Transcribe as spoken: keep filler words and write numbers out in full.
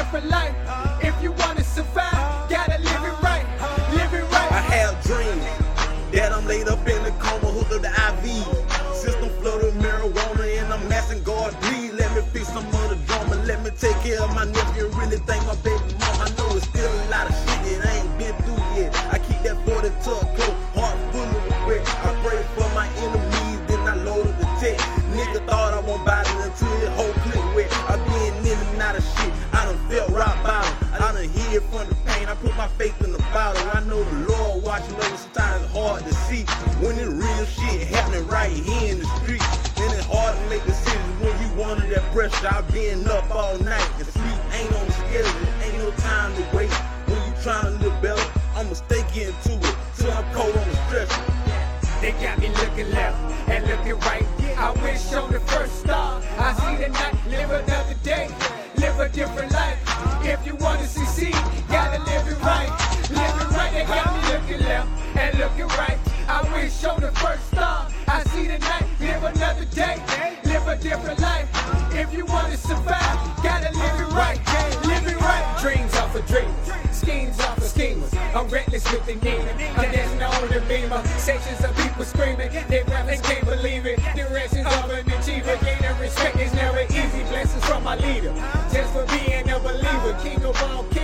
different life. If you wanna survive, gotta live it right. Live it right. I have dreams that I'm laid up in the coma, hooked up to I V. System flooded with marijuana and I'm asking God, please let me fix some of the drama. Let me take care of my nephew, really thank my baby mom. I know it's still a lot of shit that I ain't been through yet. I keep that forty tuck close, heart full of regret. I pray for my enemies, then I loaded the tech. Nigga thought I won't bite it until his whole clip wet. I been in and out of shit, I done felt rock bottom. I done hid from the pain, I put my faith in the bottle. I know the Lord watching over, sometimes it's hard to see when it's real shit happening right here in the street. Then it's hard to make decisions when you under that pressure. I've been up all night and sleep ain't on the schedule. Ain't no time to wait when you trying to live better. I'ma stay getting to it till I'm cold on the stretcher. They got me looking left and looking right. I wish on the first star. I see the night, live another day, live a different life. If you wanna succeed, gotta live it right. Live it right. They got me looking left and looking right. I wish on the first star. I see the night, live another day, live a different life. If you wanna survive, gotta live it right. Live it right. Dreams off of dreams, schemes off of schemers. I'm reckless with the need. I'm dancing on the beamer. Sections of people screaming, they rap, they can't believe it. Directions of an achiever, gaining respect is never easy. Blessings from my leader, just for being a believer. King of all kings.